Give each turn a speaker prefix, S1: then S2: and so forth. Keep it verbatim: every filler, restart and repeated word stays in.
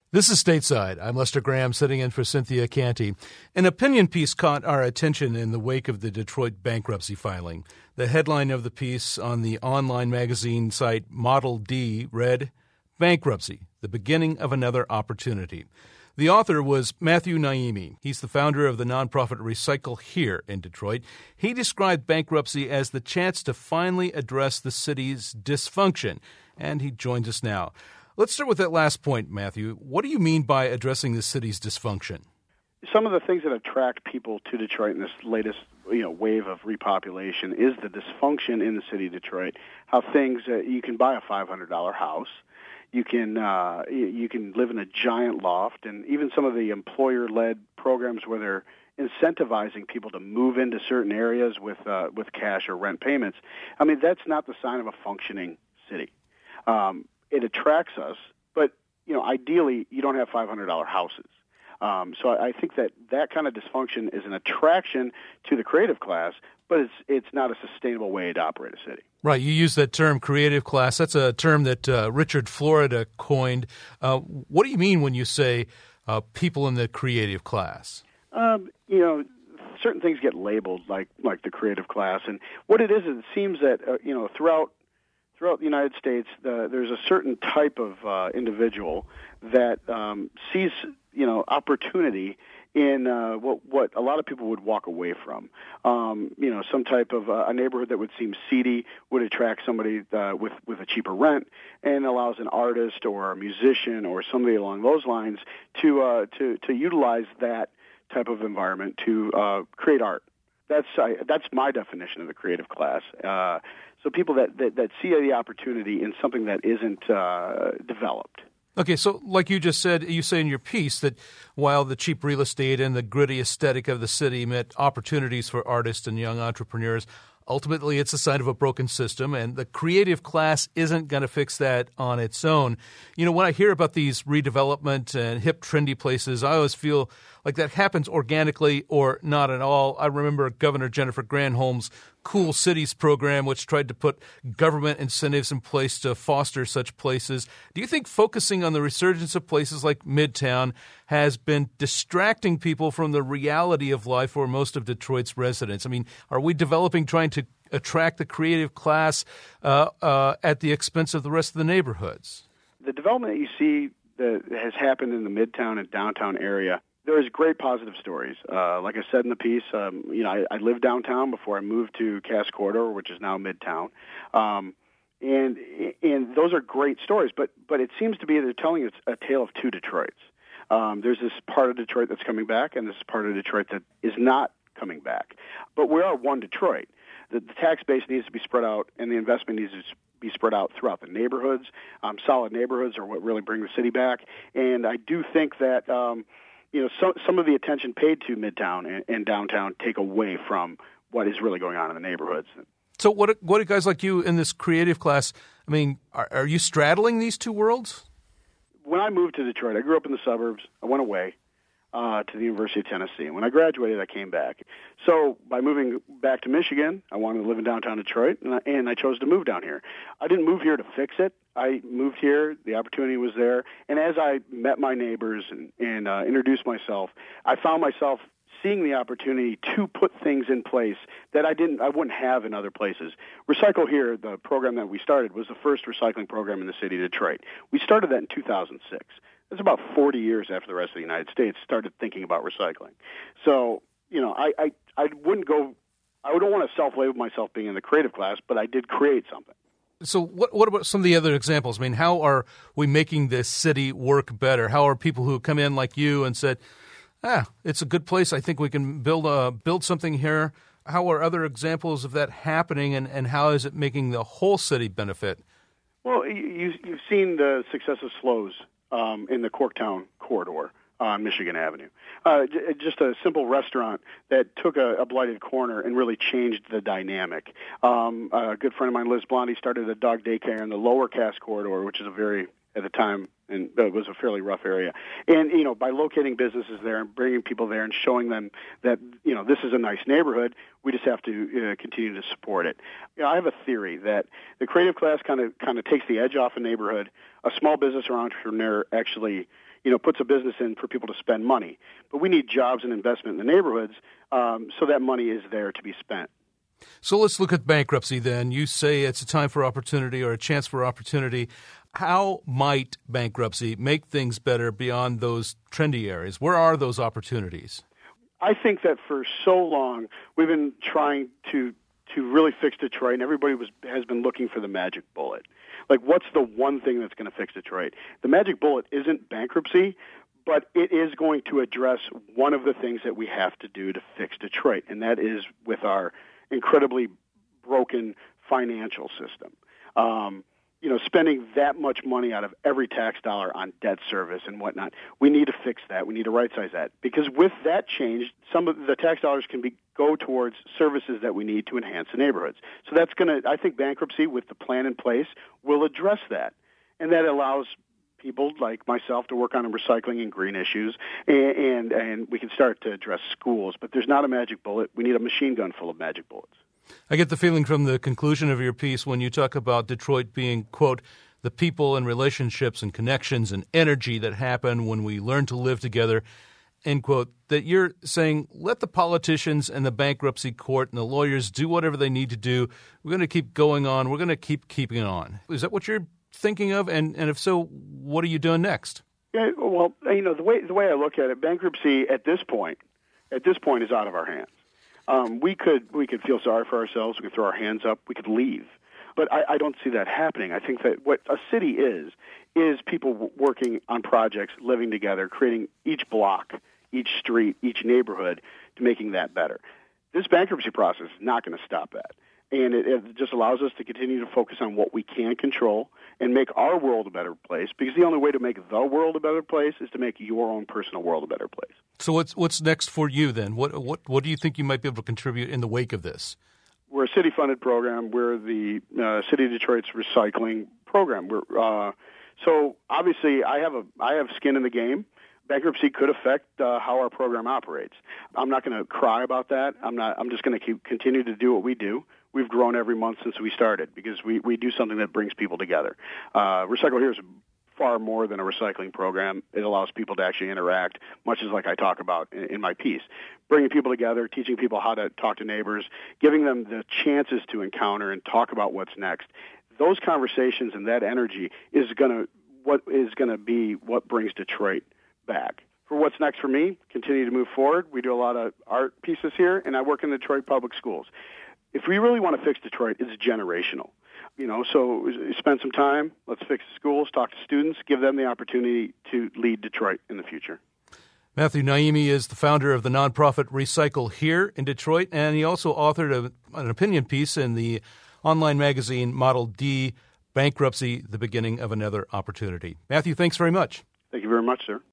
S1: This is Stateside. I'm Lester Graham, sitting in for Cynthia Canty. An opinion piece caught our attention in the wake of the Detroit bankruptcy filing. The headline of the piece on the online magazine site Model D read, "Bankruptcy, the beginning of another opportunity." The author was Matthew Naimi. He's the founder of the nonprofit Recycle Here in Detroit. He described bankruptcy as the chance to finally address the city's dysfunction, and he joins us now. Let's start with that last point, Matthew. What do you mean by addressing the city's dysfunction?
S2: Some of the things that attract people to Detroit in this latest, you know, wave of repopulation is the dysfunction in the city of Detroit. How things uh, you can buy a five hundred dollars house, you can uh, you can live in a giant loft, and even some of the employer-led programs where they're incentivizing people to move into certain areas with uh, with cash or rent payments. I mean, that's not the sign of a functioning city. Um, It attracts us, but you know, ideally, you don't have five hundred dollars houses. Um, so I think that that kind of dysfunction is an attraction to the creative class, but it's it's not a sustainable way to operate a city.
S1: Right. You use that term, creative class. That's a term that uh, Richard Florida coined. Uh, what do you mean when you say uh, people in the creative class?
S2: Um, you know, certain things get labeled like like the creative class, and what it is, it seems that uh, you know throughout. Throughout the United States, the, there's a certain type of uh, individual that um, sees, you know, opportunity in uh, what what a lot of people would walk away from. Um, you know, some type of uh, a neighborhood that would seem seedy would attract somebody uh, with with a cheaper rent, and allows an artist or a musician or somebody along those lines to uh, to to utilize that type of environment to uh, create art. That's uh, that's my definition of the creative class. Uh, so people that, that, that see the opportunity in something that isn't uh, developed.
S1: Okay, so like you just said, you say in your piece that while the cheap real estate and the gritty aesthetic of the city meant opportunities for artists and young entrepreneurs, ultimately it's a sign of a broken system, and the creative class isn't going to fix that on its own. You know, when I hear about these redevelopment and hip, trendy places, I always feel like that happens organically or not at all. I remember Governor Jennifer Granholm's Cool Cities program, which tried to put government incentives in place to foster such places. Do you think focusing on the resurgence of places like Midtown has been distracting people from the reality of life for most of Detroit's residents? I mean, are we developing trying to attract the creative class uh, uh, at the expense of the rest of the neighborhoods?
S2: The development that you see that has happened in the Midtown and downtown area, there is great positive stories. Uh, like I said in the piece, um, you know, I, I lived downtown before I moved to Cass Corridor, which is now Midtown, um, and and those are great stories. But but it seems to be they're telling us a tale of two Detroits. Um, there's this part of Detroit that's coming back, and this part of Detroit that is not coming back. But we are one Detroit. The, the tax base needs to be spread out, and the investment needs to be spread out throughout the neighborhoods. Um, solid neighborhoods are what really bring the city back. And I do think that. Um, You know, so, some of the attention paid to Midtown and, and downtown take away from what is really going on in the neighborhoods.
S1: So what what do guys like you in this creative class, I mean, are, are you straddling these two worlds?
S2: When I moved to Detroit, I grew up in the suburbs. I went away uh, to the University of Tennessee. And when I graduated, I came back. So by moving back to Michigan, I wanted to live in downtown Detroit, and I, and I chose to move down here. I didn't move here to fix it. I moved here, the opportunity was there, and as I met my neighbors and, and uh, introduced myself, I found myself seeing the opportunity to put things in place that I didn't, I wouldn't have in other places. Recycle Here, the program that we started, was the first recycling program in the city of Detroit. We started that in two thousand six. That's about forty years after the rest of the United States started thinking about recycling. So, you know, I, I, I wouldn't go, I don't want to self-label myself being in the creative class, but I did create something.
S1: So what what about some of the other examples? I mean, how are we making this city work better? How are people who come in like you and said, ah, it's a good place, I think we can build a, build something here. How are other examples of that happening, and, and how is it making the whole city benefit?
S2: Well, you, you've seen the success of Slows um, in the Corktown corridor on Michigan Avenue. Uh, j- just a simple restaurant that took a, a blighted corner and really changed the dynamic. Um, a good friend of mine, Liz Blondie, started a dog daycare in the lower Cass corridor, which is a very, at the time, and it was a fairly rough area. And, you know, by locating businesses there and bringing people there and showing them that, you know, this is a nice neighborhood, we just have to uh, continue to support it. You know, I have a theory that the creative class kind of kind of takes the edge off a neighborhood. A small business or entrepreneur actually you know, puts a business in for people to spend money. But we need jobs and investment in the neighborhoods um, so that money is there to be spent.
S1: So let's look at bankruptcy then. You say it's a time for opportunity or a chance for opportunity. How might bankruptcy make things better beyond those trendy areas? Where are those opportunities?
S2: I think that for so long we've been trying to to really fix Detroit, and everybody was has been looking for the magic bullet. Like, what's the one thing that's going to fix Detroit? The magic bullet isn't bankruptcy, but it is going to address one of the things that we have to do to fix Detroit, and that is with our incredibly broken financial system. Um, you know, spending that much money out of every tax dollar on debt service and whatnot. We need to fix that. We need to right-size that. Because with that change, some of the tax dollars can be go towards services that we need to enhance the neighborhoods. So that's going to, I think bankruptcy with the plan in place will address that. And that allows people like myself to work on recycling and green issues, and, and, and we can start to address schools. But there's not a magic bullet. We need a machine gun full of magic bullets.
S1: I get the feeling from the conclusion of your piece when you talk about Detroit being, quote, the people and relationships and connections and energy that happen when we learn to live together, end quote, that you're saying let the politicians and the bankruptcy court and the lawyers do whatever they need to do. We're going to keep going on. We're going to keep keeping on. Is that what you're thinking of? And, and if so, what are you doing next?
S2: Yeah, well, you know, the way the way I look at it, bankruptcy at this point, at this point is out of our hands. Um, we could we could feel sorry for ourselves. We could throw our hands up. We could leave. But I, I don't see that happening. I think that what a city is, is people w- working on projects, living together, creating each block, each street, each neighborhood to making that better. This bankruptcy process is not going to stop that. And it, it just allows us to continue to focus on what we can control and make our world a better place, because the only way to make the world a better place is to make your own personal world a better place.
S1: So what's what's next for you then? What what what do you think you might be able to contribute in the wake of this?
S2: We're a city-funded program. We're the uh, City of Detroit's recycling program. We're uh, so obviously I have a I have skin in the game. Bankruptcy could affect uh, how our program operates. I'm not going to cry about that. I'm not. I'm just going to keep continue to do what we do. We've grown every month since we started because we, we do something that brings people together. Uh, Recycle Here is far more than a recycling program. It allows people to actually interact, much as like I talk about in, in my piece. Bringing people together, teaching people how to talk to neighbors, giving them the chances to encounter and talk about what's next. Those conversations and that energy is going to what is going to be what brings Detroit back. For what's next for me, continue to move forward. We do a lot of art pieces here, and I work in the Detroit Public Schools. If we really want to fix Detroit, it's generational. You know, so spend some time, let's fix the schools, talk to students, give them the opportunity to lead Detroit in the future.
S1: Matthew Naimi is the founder of the nonprofit Recycle Here in Detroit, and he also authored a, an opinion piece in the online magazine Model D, Bankruptcy, the Beginning of Another Opportunity. Matthew, thanks very much.
S2: Thank you very much, sir.